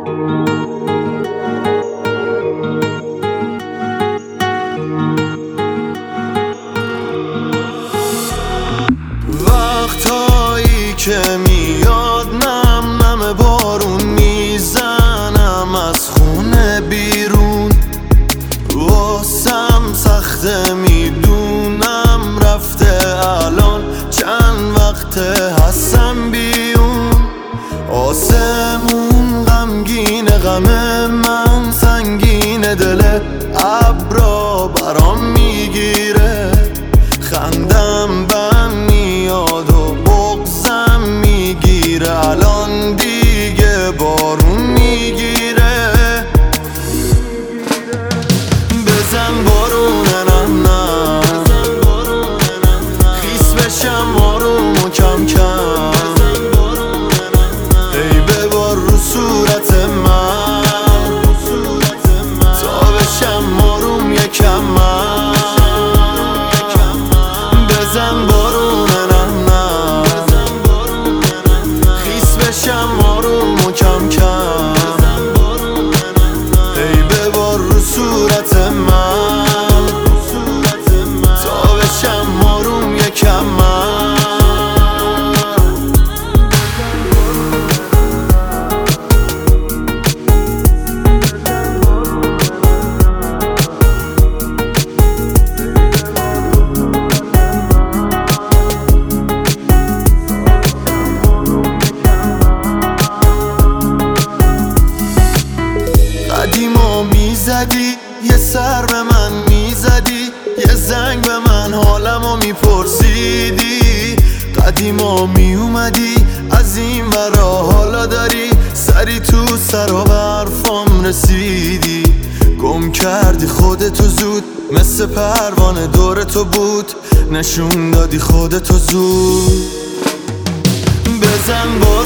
وقتایی که میاد نم نم بارون میزنم از خونه بیرون، واسم سخته میدونم رفته الان چند وقته هستم بیون. آسمون غمگینه، غم من سنگینه، دل ابرا برام میگیره، خندم بهم میاد و بغضم میگیره، الان دیگه بارون میگیره. بزن بارونه نه نه، خیس بشم آروم و کم کم، ای ببار رو صورت من تا بشم آروم یکم من. بزن بارونه نه نه، خیس بشم آروم و کم کم، ای ببار رو صورت من تا بشم آروم یکم من. قدیما میزدی یه سر به من میزدی، یه زنگ به من حالمو میپرسیدی، قدیما میومدی از این ورا، حالا داری سری تو سر و برفام رسیدی. گم کردی خودتو زود، مثل پروانه دور تو بود، نشون دادی خودتو زود. بزن